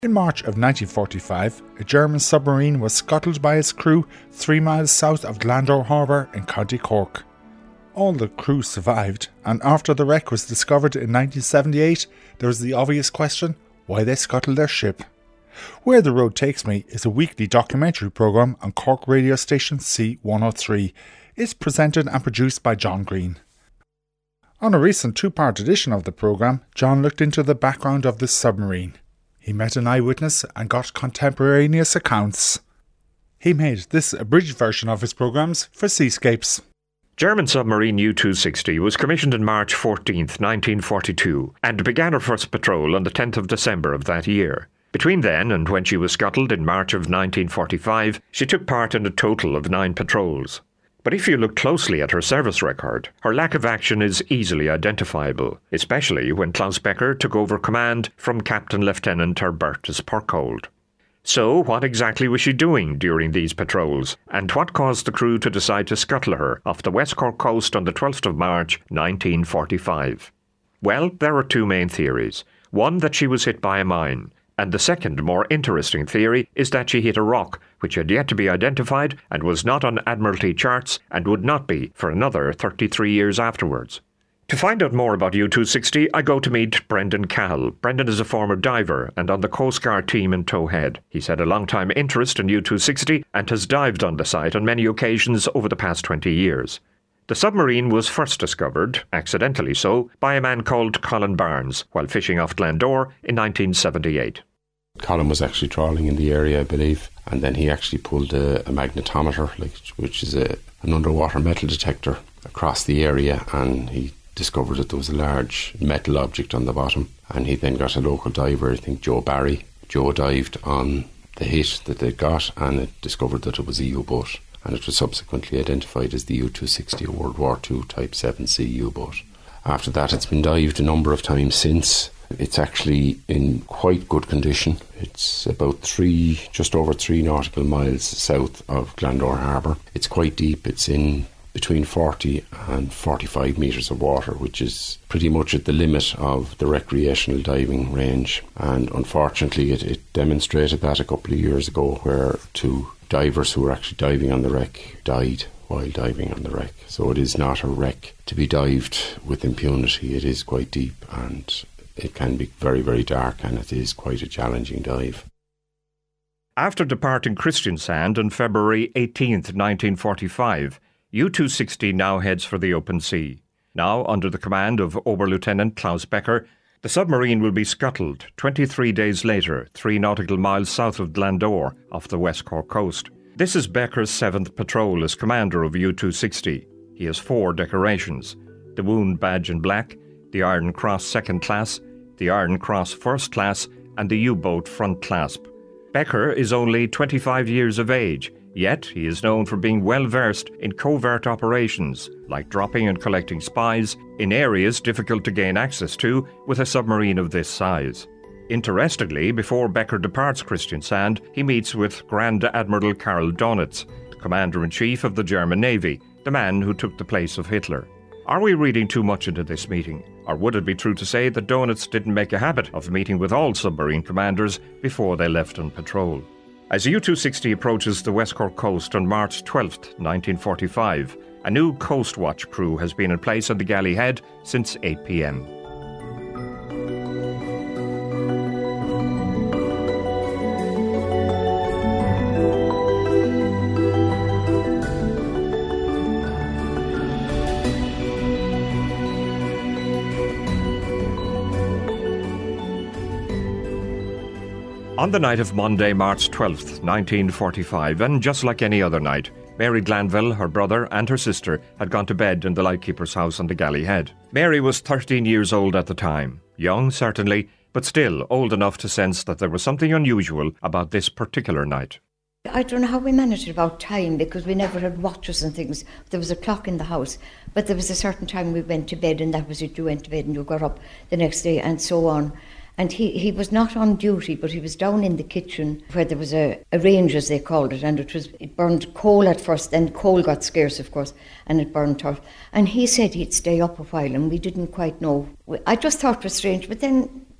In March of 1945, a German submarine was scuttled by its crew 3 miles south of Glandore Harbour in County Cork. All the crew survived, and after the wreck was discovered in 1978, there was the obvious question, why they scuttled their ship. Where the Road Takes Me is a weekly documentary programme on Cork radio station C103. It's presented and produced by John Green. On a recent 2-part edition of the programme, John looked into the background of this submarine. He met an eyewitness and got contemporaneous accounts. He made this abridged version of his programmes for Seascapes. German submarine U-260 was commissioned on March 14th, 1942, and began her first patrol on the 10th of December of that year. Between then and when she was scuttled in March of 1945, she took part in a total of 9 patrols. But if you look closely at her service record, her lack of action is easily identifiable, especially when Klaus Becker took over command from Captain Lieutenant Herbertus Perkhold. So, what exactly was she doing during these patrols, and what caused the crew to decide to scuttle her off the West Cork coast on the 12th of March, 1945? Well, there are 2 main theories. One, that she was hit by a mine, and the second, more interesting theory is that she hit a rock, which had yet to be identified and was not on Admiralty charts and would not be for another 33 years afterwards. To find out more about U-260, I go to meet Brendan Cahill. Brendan is a former diver and on the Coast Guard team in Towhead. He's had a long-time interest in U-260 and has dived on the site on many occasions over the past 20 years. The submarine was first discovered, accidentally so, by a man called Colin Barnes while fishing off Glandore in 1978. Colin was actually trawling in the area, I believe, and then he actually pulled a magnetometer, which is an underwater metal detector, across the area, and he discovered that there was a large metal object on the bottom, and he then got a local diver, I think Joe Barry. Joe dived on the hit that they got, and it discovered that it was a U-boat, and it was subsequently identified as the U-260, a World War II Type 7C U-boat. After that, it's been dived a number of times since. It's actually in quite good condition. It's about just over 3 nautical miles south of Glandore Harbour. It's quite deep. It's in between 40 and 45 metres of water, which is pretty much at the limit of the recreational diving range. And unfortunately, it demonstrated that a couple of years ago, where 2 divers who were actually diving on the wreck died while diving on the wreck. So it is not a wreck to be dived with impunity. It is quite deep, and it can be very, very dark, and it is quite a challenging dive. After departing Kristiansand on February 18th, 1945, U-260 now heads for the open sea. Now under the command of Oberlieutenant Klaus Becker, the submarine will be scuttled 23 days later, 3 nautical miles south of Glandore, off the West Cork coast. This is Becker's 7th patrol as commander of U-260. He has 4 decorations: the Wound Badge in black, the Iron Cross Second Class, the Iron Cross First Class, and the U-boat Front Clasp. Becker is only 25 years of age, yet he is known for being well versed in covert operations, like dropping and collecting spies in areas difficult to gain access to with a submarine of this size. Interestingly, before Becker departs Kristiansand, he meets with Grand Admiral Karl Donitz, the Commander-in-Chief of the German Navy, the man who took the place of Hitler. Are we reading too much into this meeting? Or would it be true to say that Donitz didn't make a habit of meeting with all submarine commanders before they left on patrol? As U-260 approaches the West Cork coast on March 12, 1945, a new Coast Watch crew has been in place on the Galley Head since 8 p.m. On the night of Monday, March 12th, 1945, and just like any other night, Mary Glanville, her brother and her sister had gone to bed in the lightkeeper's house on the Galley Head. Mary was 13 years old at the time. Young, certainly, but still old enough to sense that there was something unusual about this particular night. I don't know how we managed it about time, because we never had watches and things. There was a clock in the house, but there was a certain time we went to bed, and that was it. You went to bed and you got up the next day and so on. And he was not on duty, but he was down in the kitchen where there was a range, as they called it, and it burned coal at first, then coal got scarce, of course, and it burned hot. And he said he'd stay up a while, and we didn't quite know. I just thought it was strange, but then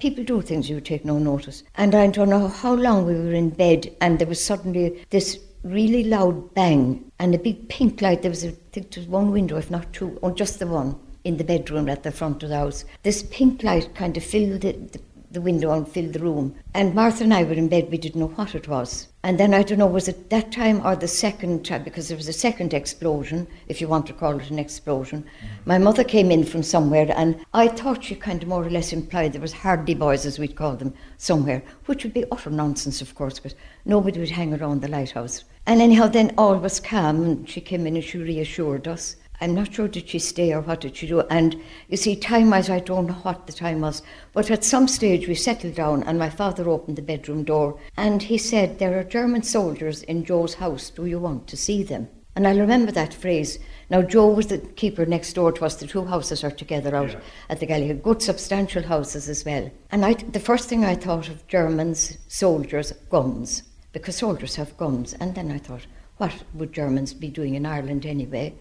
people do things you take no notice. And I don't know how long we were in bed, and there was suddenly this really loud bang and a big pink light. There was, I think there was one window, if not two, or just the one in the bedroom at the front of the house. This pink light kind of filled the window and filled the room. And Martha and I were in bed, we didn't know what it was. And then I don't know, was it that time or the second time, because there was a second explosion, if you want to call it an explosion. My mother came in from somewhere, and I thought she kind of more or less implied there was Hardy Boys, as we'd call them, somewhere, which would be utter nonsense, of course, because nobody would hang around the lighthouse. And anyhow, then all was calm, and she came in and she reassured us. I'm not sure did she stay or what did she do. And you see, time-wise, I don't know what the time was. But at some stage we settled down and my father opened the bedroom door and he said, there are German soldiers in Joe's house. Do you want to see them? And I remember that phrase. Now, Joe was the keeper next door to us. The two houses are together out at the Galley. Good substantial houses as well. And the first thing I thought of Germans, soldiers, guns. Because soldiers have guns. And then I thought, what would Germans be doing in Ireland anyway?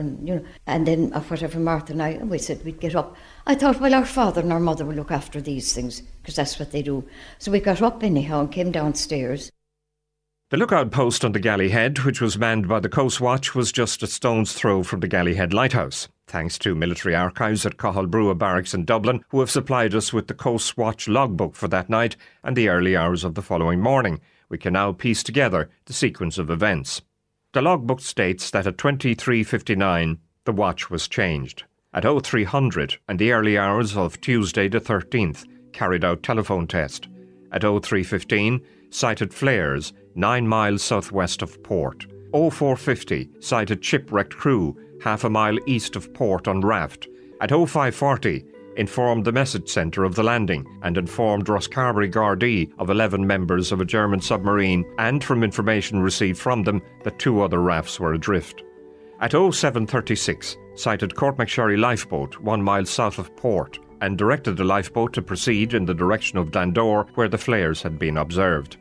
And then whatever Martha and I, we said we'd get up. I thought, well, our father and our mother will look after these things, because that's what they do. So we got up anyhow and came downstairs. The lookout post on the Galley Head, which was manned by the Coast Watch, was just a stone's throw from the Galley Head Lighthouse, thanks to military archives at Cathal Brugha Barracks in Dublin, who have supplied us with the Coast Watch logbook for that night and the early hours of the following morning. We can now piece together the sequence of events. The logbook states that at 23:59 the watch was changed. At 0300 and the early hours of Tuesday the 13th carried out telephone test. At 03:15 sighted flares 9 miles southwest of port. 0450 sighted shipwrecked crew half a mile east of port on raft. At 0540 informed the message centre of the landing and informed Rosscarbery Gardaí of 11 members of a German submarine and from information received from them that 2 other rafts were adrift. At 0736 sighted Courtmacsherry lifeboat 1 mile south of port and directed the lifeboat to proceed in the direction of Dandore where the flares had been observed.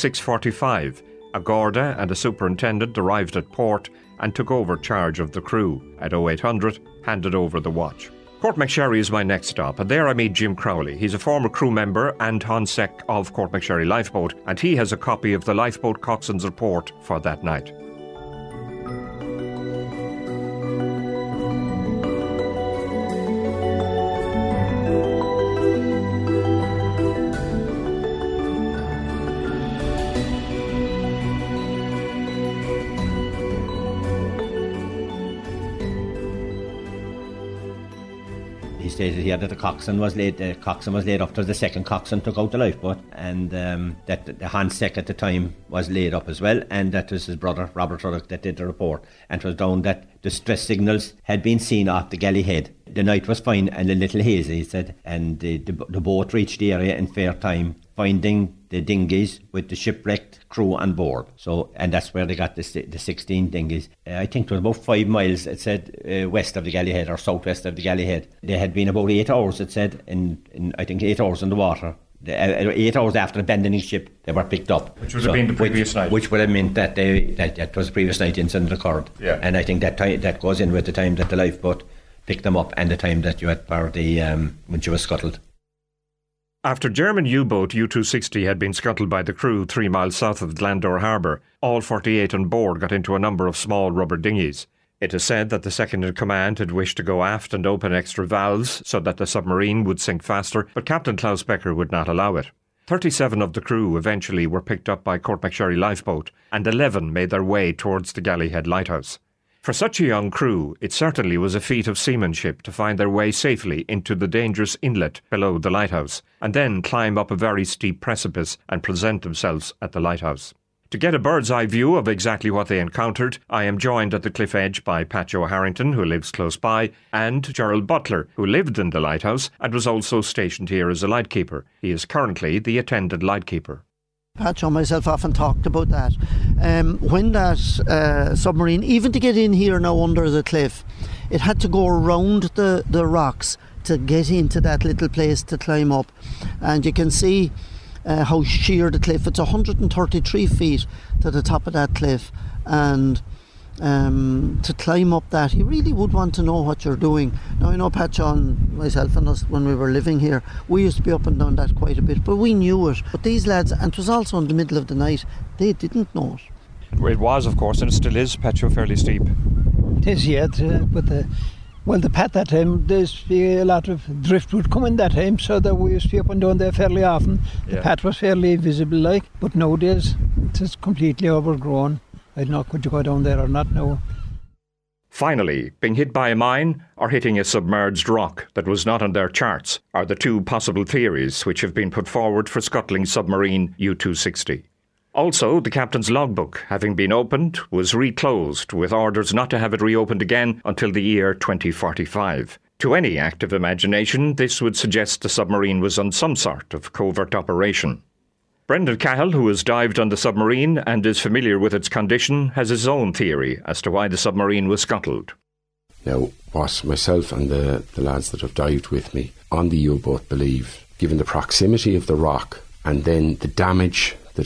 0645 a Garda and a superintendent arrived at port and took over charge of the crew. At 0800 handed over the watch. Courtmacsherry is my next stop, and there I meet Jim Crowley. He's a former crew member and Honsec of Courtmacsherry Lifeboat, and he has a copy of the lifeboat coxswain's report for that night. He stated here that the coxswain was laid up till the second coxswain took out the lifeboat, and that the Honsec at the time was laid up as well, and that was his brother Robert Ruddock that did the report, and it was down that distress signals had been seen off the Galley Head. The night was fine and a little hazy, he said, and the boat reached the area in fair time, finding the dinghies with the shipwrecked crew on board. So, and that's where they got the 16 dinghies. I think it was about 5 miles, it said, west of the Galley Head or southwest of the Galley Head. They had been about 8 hours, it said, in I think 8 hours in the water. 8 hours after abandoning ship, they were picked up. Which would have been the previous night. Which would have meant that that was the previous night incident occurred. Yeah. And I think that goes in with the time that the lifeboat picked them up and the time that you had for the when she was scuttled. After German U-boat U-260 had been scuttled by the crew 3 miles south of Glandore Harbour, all 48 on board got into a number of small rubber dinghies. It is said that the second-in-command had wished to go aft and open extra valves so that the submarine would sink faster, but Captain Klaus Becker would not allow it. 37 of the crew eventually were picked up by Courtmacsherry Lifeboat, and 11 made their way towards the Galley Head Lighthouse. For such a young crew, it certainly was a feat of seamanship to find their way safely into the dangerous inlet below the lighthouse, and then climb up a very steep precipice and present themselves at the lighthouse. To get a bird's-eye view of exactly what they encountered, I am joined at the cliff edge by Patjo Harrington, who lives close by, and Gerald Butler, who lived in the lighthouse and was also stationed here as a lightkeeper. He is currently the attendant lightkeeper. Patjo and myself often talked about that. When that submarine, even to get in here now under the cliff, it had to go around the rocks to get into that little place to climb up. And you can see how sheer the cliff. It's 133 feet to the top of that cliff, and to climb up that, you really would want to know what you're doing. Now I know Patcha and myself and us, when we were living here, we used to be up and down that quite a bit, but we knew it. But these lads, and it was also in the middle of the night, they didn't know it. It was, of course, and it still is, Patcha, fairly steep. It is, yeah, but the path that time, there's a lot of driftwood coming that time, so that we used to be up and down there fairly often. The path was fairly visible, like, but nowadays it is completely overgrown. I don't know, could you go down there or not now? Finally, being hit by a mine or hitting a submerged rock that was not on their charts are the two possible theories which have been put forward for scuttling submarine U-260. Also, the captain's logbook, having been opened, was reclosed with orders not to have it reopened again until the year 2045. To any active imagination, this would suggest the submarine was on some sort of covert operation. Brendan Cahill, who has dived on the submarine and is familiar with its condition, has his own theory as to why the submarine was scuttled. Now, what myself and the lads that have dived with me on the U-boat believe, given the proximity of the rock and then the damage that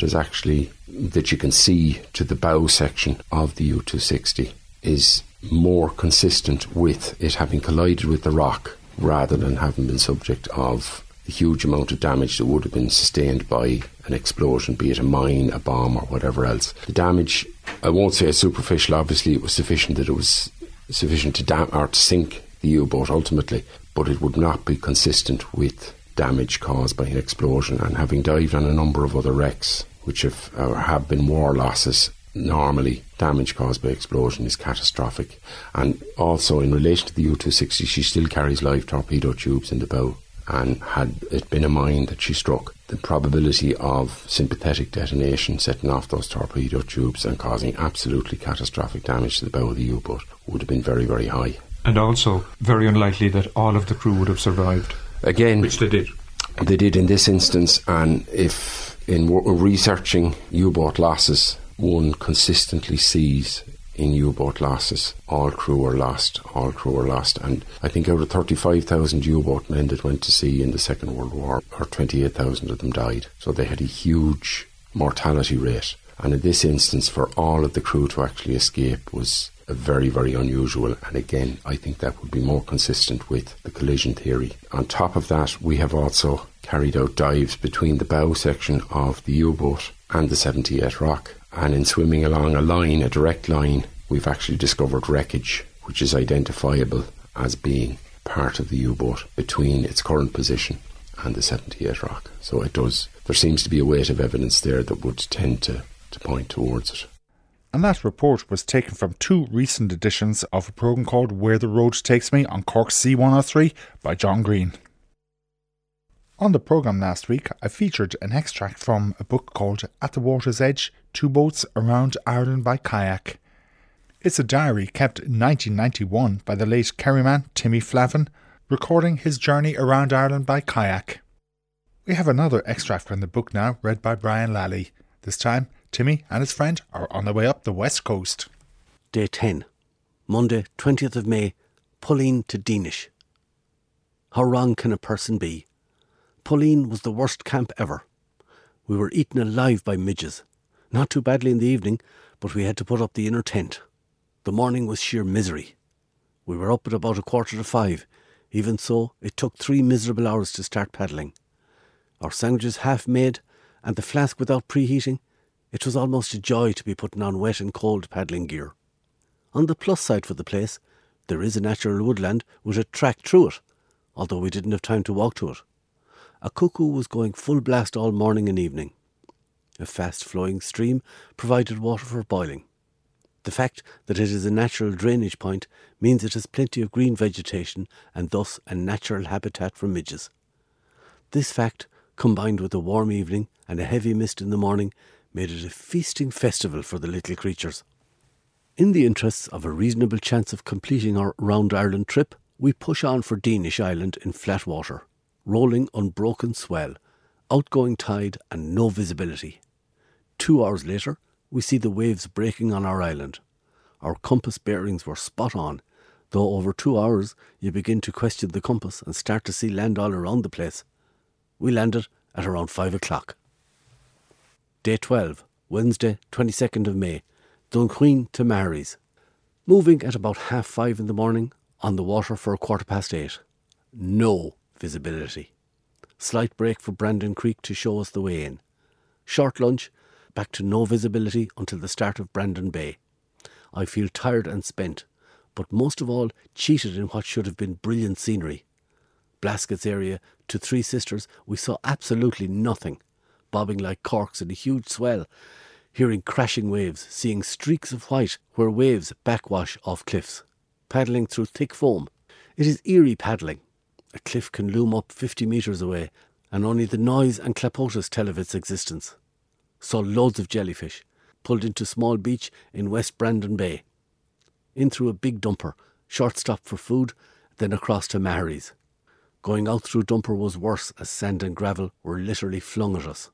you can see to the bow section of the U-260, is more consistent with it having collided with the rock rather than having been subject of the huge amount of damage that would have been sustained by an explosion, be it a mine, a bomb or whatever else. The damage, I won't say it's superficial, obviously it was sufficient that it was sufficient to sink the U-boat ultimately, but it would not be consistent with damage caused by an explosion. And having dived on a number of other wrecks which have been war losses, normally damage caused by explosion is catastrophic. And also in relation to the U-260, she still carries live torpedo tubes in the bow, and had it been a mine that she struck, the probability of sympathetic detonation setting off those torpedo tubes and causing absolutely catastrophic damage to the bow of the U-boat would have been very, very high. And also very unlikely that all of the crew would have survived. Again, which they did. They did in this instance, and if in researching U-boat losses, one consistently sees in U-boat losses, all crew were lost. And I think out of 35,000 U-boat men that went to sea in the Second World War, or 28,000 of them died. So they had a huge mortality rate. And in this instance, for all of the crew to actually escape was very, very unusual. And again, I think that would be more consistent with the collision theory. On top of that, we have also carried out dives between the bow section of the U-boat and the 78 Rock. And in swimming along a direct line, we've actually discovered wreckage, which is identifiable as being part of the U-boat between its current position and the 78 Rock. So there seems to be a weight of evidence there that would tend to point towards it. And that report was taken from two recent editions of a programme called Where the Road Takes Me on Cork C103 by John Green. On the programme last week, I featured an extract from a book called At the Water's Edge, 2 Boats Around Ireland by Kayak. It's a diary kept in 1991 by the late Kerryman Timmy Flavin, recording his journey around Ireland by kayak. We have another extract from the book now, read by Brian Lally. This time, Timmy and his friend are on their way up the west coast. Day 10, Monday 20th of May, Pulleen to Deanish. How wrong can a person be? Pulleen was the worst camp ever. We were eaten alive by midges. Not too badly in the evening, but we had to put up the inner tent. The morning was sheer misery. We were up at about 4:45. Even so, it took 3 miserable hours to start paddling. Our sandwiches half made, and the flask without preheating. It was almost a joy to be putting on wet and cold paddling gear. On the plus side for the place, there is a natural woodland with a track through it, although we didn't have time to walk to it. A cuckoo was going full blast all morning and evening. A fast-flowing stream provided water for boiling. The fact that it is a natural drainage point means it has plenty of green vegetation and thus a natural habitat for midges. This fact, combined with a warm evening and a heavy mist in the morning, made it a feasting festival for the little creatures. In the interests of a reasonable chance of completing our round Ireland trip, we push on for Deanish Island in flat water, rolling unbroken swell, outgoing tide and no visibility. 2 hours later, we see the waves breaking on our island. Our compass bearings were spot on, though over 2 hours you begin to question the compass and start to see land all around the place. We landed at around 5 o'clock. Day 12, Wednesday 22nd of May, Dunqueen to Mary's. Moving at about 5:30 in the morning, on the water for 8:15. No visibility. Slight break for Brandon Creek to show us the way in. Short lunch, back to no visibility until the start of Brandon Bay. I feel tired and spent, but most of all cheated in what should have been brilliant scenery. Blasket's area to Three Sisters, we saw absolutely nothing, bobbing like corks in a huge swell, hearing crashing waves, seeing streaks of white where waves backwash off cliffs, paddling through thick foam. It is eerie paddling. A cliff can loom up 50 metres away, and only the noise and clapotis tell of its existence. Saw loads of jellyfish, pulled into small beach in West Brandon Bay. In through a big dumper, short stop for food, then across to Mahary's. Going out through dumper was worse as sand and gravel were literally flung at us.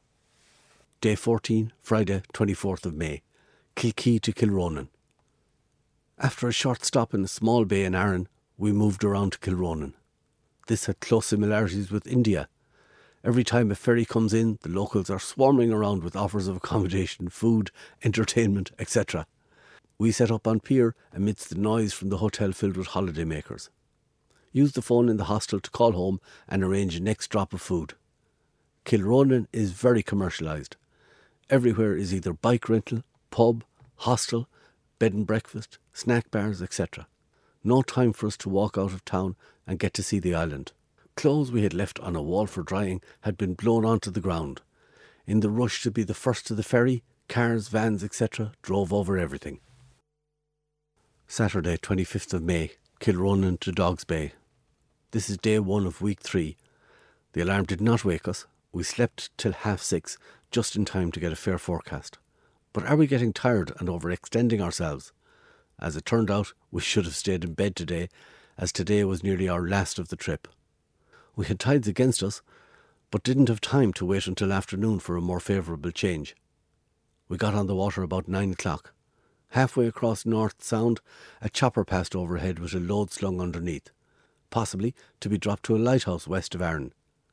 Day 14, Friday 24th of May, Kilkee to Kilronan. After a short stop in a small bay in Arran, we moved around to Kilronan. This had close similarities with India. Every time a ferry comes in, the locals are swarming around with offers of accommodation, food, entertainment, etc. We set up on pier amidst the noise from the hotel filled with holidaymakers. Use the phone in the hostel to call home and arrange a next drop of food. Kilronan is very commercialised. Everywhere is either bike rental, pub, hostel, bed and breakfast, snack bars, etc. No time for us to walk out of town and get to see the island. Clothes we had left on a wall for drying had been blown onto the ground. In the rush to be the first to the ferry, cars, vans, etc. drove over everything. Saturday, 25th of May, Kilronan to Dogs Bay. This is day 1 of week 3. The alarm did not wake us. We slept till 6:30, just in time to get a fair forecast. But are we getting tired and overextending ourselves? As it turned out, we should have stayed in bed today, as today was nearly our last of the trip. We had tides against us, but didn't have time to wait until afternoon for a more favourable change. We got on the water about 9 o'clock. Halfway across North Sound, a chopper passed overhead with a load slung underneath, possibly to be dropped to a lighthouse west of Arran.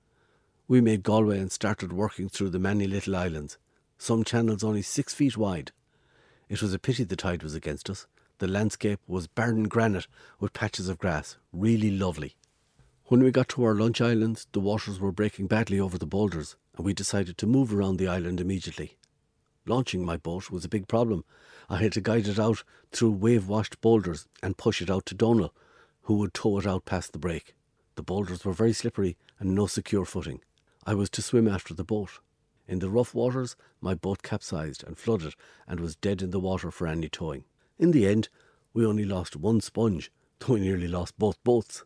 We made Galway and started working through the many little islands, some channels only 6 feet wide. It was a pity the tide was against us. The landscape was barren granite with patches of grass, really lovely. When we got to our lunch islands, the waters were breaking badly over the boulders, and we decided to move around the island immediately. Launching my boat was a big problem. I had to guide it out through wave-washed boulders and push it out to Donal, who would tow it out past the break. The boulders were very slippery and no secure footing. I was to swim after the boat. In the rough waters, my boat capsized and flooded and was dead in the water for any towing. In the end, we only lost one sponge, though we nearly lost both boats.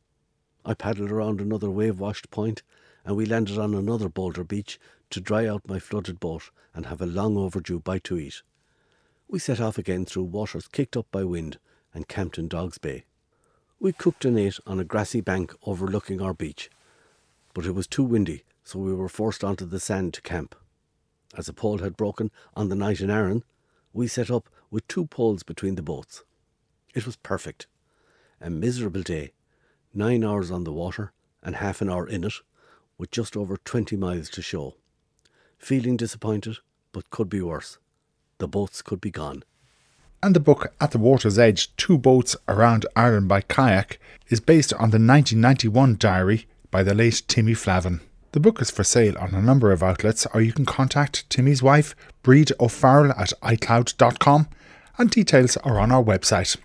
I paddled around another wave-washed point, and we landed on another boulder beach to dry out my flooded boat and have a long overdue bite to eat. We set off again through waters kicked up by wind and camped in Dogs Bay. We cooked and ate on a grassy bank overlooking our beach, but it was too windy, so we were forced onto the sand to camp. As a pole had broken on the night in Arran, we set up with 2 poles between the boats. It was perfect. A miserable day, 9 hours on the water and half an hour in it, with just over 20 miles to show. Feeling disappointed, but could be worse. The boats could be gone. And the book At the Water's Edge, 2 Boats Around Ireland by Kayak is based on the 1991 diary by the late Timmy Flavin. The book is for sale on a number of outlets, or you can contact Timmy's wife, Breed O'Farrell, at iCloud.com, and details are on our website.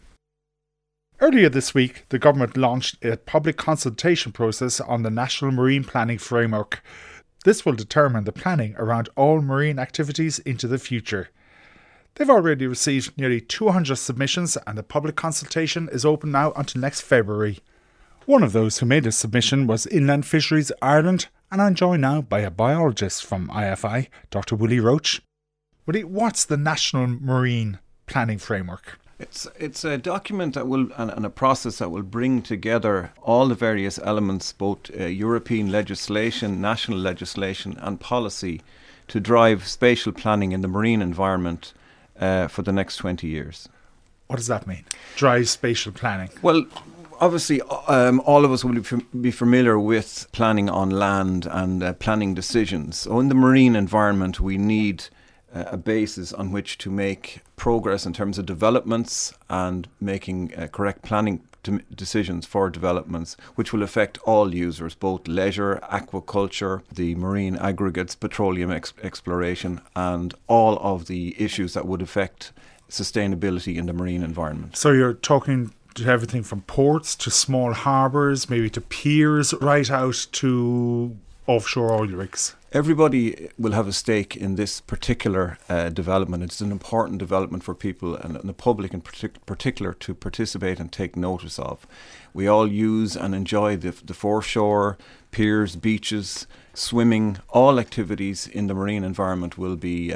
Earlier this week, the government launched a public consultation process on the National Marine Planning Framework. This will determine the planning around all marine activities into the future. They've already received nearly 200 submissions, and the public consultation is open now until next February. One of those who made a submission was Inland Fisheries Ireland, and I'm joined now by a biologist from IFI, Dr. Willie Roach. Willie, what's the National Marine Planning Framework? It's a document that will and a process that will bring together all the various elements, both European legislation, national legislation and policy, to drive spatial planning in the marine environment for the next 20 years. What does that mean? Drive spatial planning? Well, obviously, all of us will be familiar with planning on land and planning decisions. So in the marine environment, we need a basis on which to make progress in terms of developments and making correct planning decisions for developments, which will affect all users, both leisure, aquaculture, the marine aggregates, petroleum exploration, and all of the issues that would affect sustainability in the marine environment. So you're talking to everything from ports to small harbours, maybe to piers, right out to offshore oil rigs. Everybody will have a stake in this particular development. It's an important development for people and the public in particular to participate and take notice of. We all use and enjoy the foreshore, piers, beaches, swimming. All activities in the marine environment will be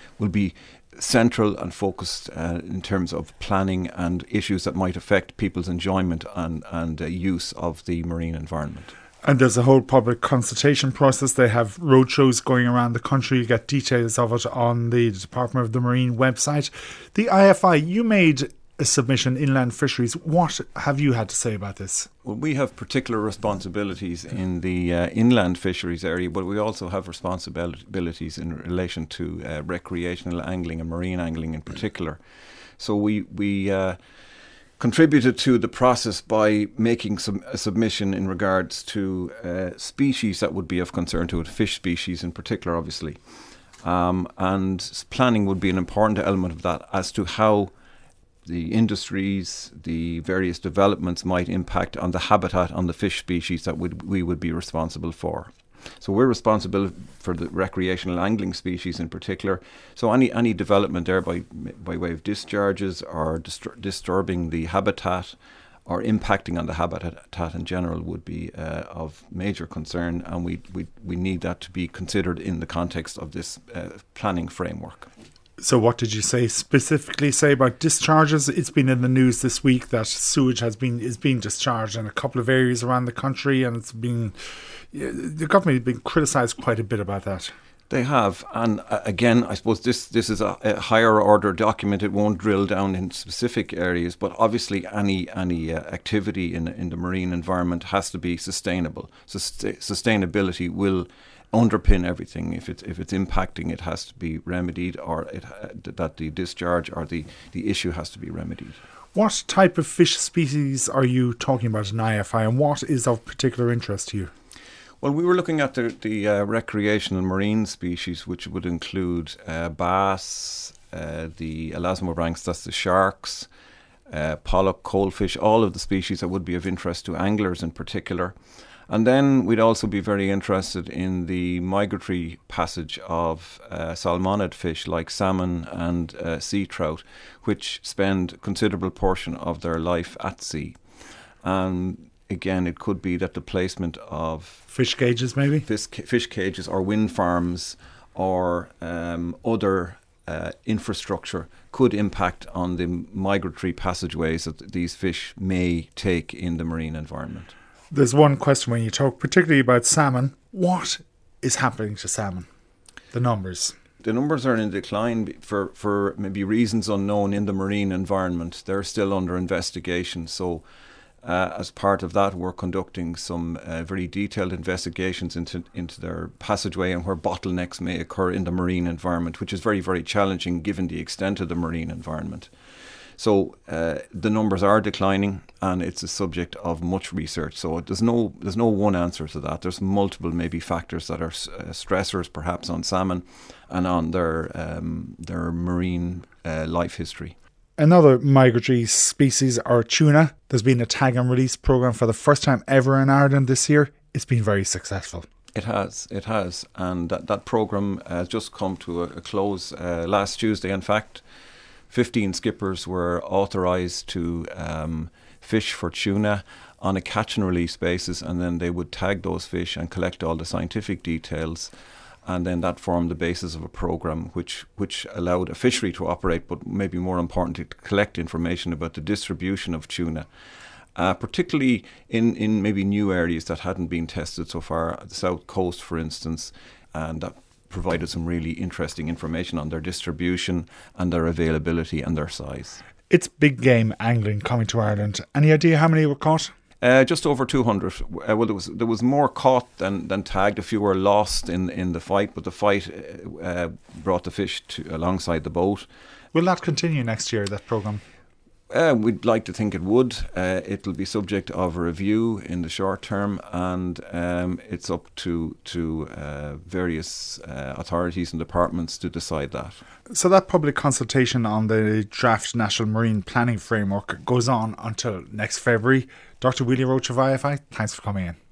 central and focused in terms of planning and issues that might affect people's enjoyment and use of the marine environment. And there's a whole public consultation process. They have roadshows going around the country. You get details of it on the Department of the Marine website. The IFI, you made a submission, Inland Fisheries. What have you had to say about this? Well, we have particular responsibilities in the inland fisheries area, but we also have responsibilities in relation to recreational angling and marine angling in particular. So we contributed to the process by making a submission in regards to species that would be of concern to it, fish species in particular, obviously. And planning would be an important element of that as to how the industries, the various developments might impact on the habitat, on the fish species that we would be responsible for. So we're responsible for the recreational angling species in particular. So any development there by way of discharges or disturbing the habitat or impacting on the habitat in general would be of major concern, and we need that to be considered in the context of this planning framework. So what did you specifically say about discharges? It's been in the news this week that sewage is being discharged in a couple of areas around the country, and the government has been criticised quite a bit about that. They have, and again, I suppose this is a higher order document. It won't drill down in specific areas, but obviously any activity in the marine environment has to be sustainable. So sustainability will underpin everything. If it's impacting, it has to be remedied, or that the discharge or the issue has to be remedied. What type of fish species are you talking about in IFI, and what is of particular interest to you? Well, we were looking at the recreational marine species, which would include bass, the elasmobranchs, that's the sharks, pollock, coalfish, all of the species that would be of interest to anglers in particular. And then we'd also be very interested in the migratory passage of salmonid fish like salmon and sea trout, which spend a considerable portion of their life at sea. And again, it could be that the placement of fish cages, maybe fish cages or wind farms or other infrastructure could impact on the migratory passageways that these fish may take in the marine environment. There's one question when you talk particularly about salmon. What is happening to salmon? The numbers. The numbers are in decline for maybe reasons unknown in the marine environment. They're still under investigation. So as part of that, we're conducting some very detailed investigations into their passageway and where bottlenecks may occur in the marine environment, which is very, very challenging given the extent of the marine environment. So the numbers are declining, and it's a subject of much research. So there's no one answer to that. There's multiple maybe factors that are stressors perhaps on salmon and on their marine life history. Another migratory species are tuna. There's been a tag and release programme for the first time ever in Ireland this year. It's been very successful. It has. And that programme has just come to a close last Tuesday, in fact. 15 skippers were authorised to fish for tuna on a catch and release basis, and then they would tag those fish and collect all the scientific details, and then that formed the basis of a programme which allowed a fishery to operate, but maybe more importantly to collect information about the distribution of tuna, particularly in maybe new areas that hadn't been tested so far, the south coast for instance, and that provided some really interesting information on their distribution and their availability and their size. It's big game angling coming to Ireland. Any idea how many were caught? Just over 200. Well, there was more caught than tagged. A few were lost in the fight, but the fight brought the fish alongside the boat. Will that continue next year, that programme? We'd like to think it would. It'll be subject of a review in the short term, and it's up to various authorities and departments to decide that. So that public consultation on the draft National Marine Planning Framework goes on until next February. Dr. Willie Roche of IFI, thanks for coming in.